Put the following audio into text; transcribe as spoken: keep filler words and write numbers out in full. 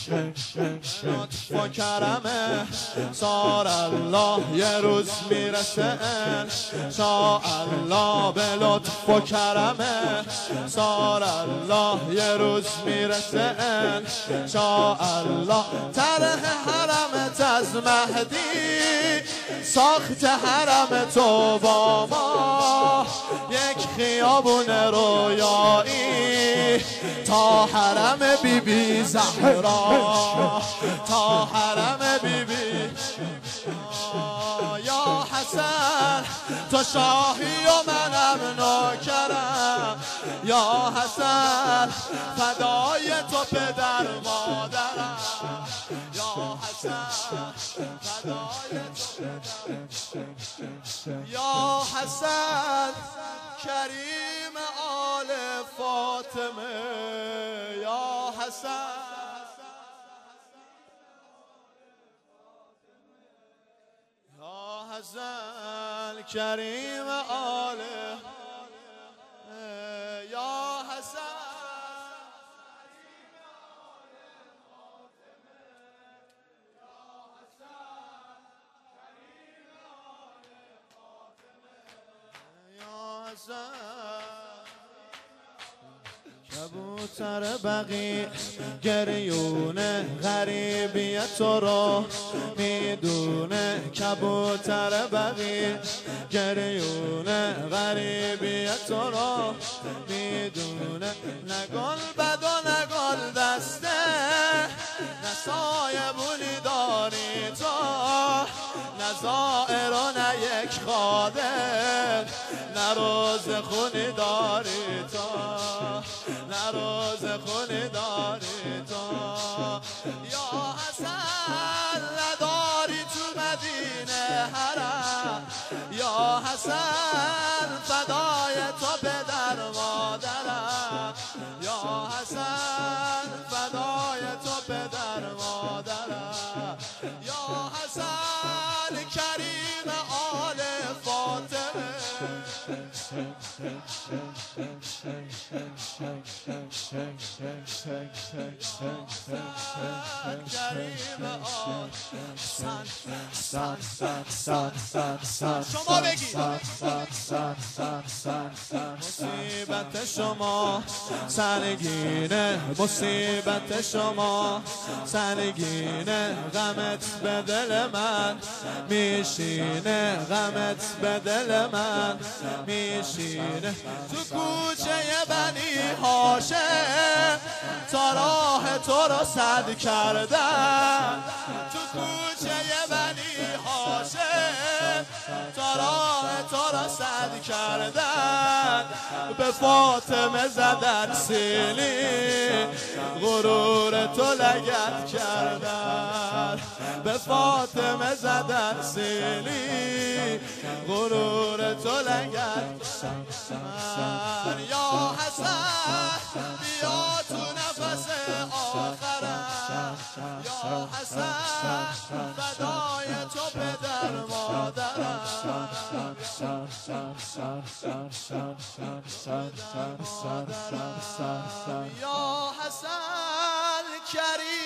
لطف و کرمه سار الله یه روز میرسه انشاءالله به لطف و کرمه سار الله یه روز میرسه انشاءالله طرح حرمت از مهدی ساخت حرم تو با ما یک خیابون رویایی تا حرم بی بی زهرا تا حرم بی بی یا حسن تو شاهی و منم نوکرم یا حسن فدای تو پدر مادرم یا حسن فدای تو یا حسن کریم آل فاطمه یا حسن یا حسن کریم آل یا حسن کبوتر بقی گریونه غریبی تو رو میدونه کبوتر بقی گریونه غریبی تو رو میدونه نه گل بد و نه گل دسته نه سایه بونی داری تو نه زائر و نه یک خادم نه روز خونی داری تو نه روز خونی داری تو یا حسن نداری تو مدینه حرم یا حسن فدای تو پدر مادرم یا حسن فدای تو پدر مادرم یا حسن کریم آل فاطمه کریم آل سن سن سن سن سن سن شما بگید مصیبت شما سنگینه مصیبت شما سنگینه غمت به دل من میشینه غمت به دل من میشینه تو کوچه بنی هاشم تا راه تو رو سد کردم تو کوچه بنی هاشم تا راه تو رو سد کردن به فاطمه زدن سیلی غرور تو لگد کردن به فاطمه زدن سیلی غرور تو لگد کردن یا حسن بیا تو نفس آخرم یا حسن فدای تو پدر مادرم یا حسن کریم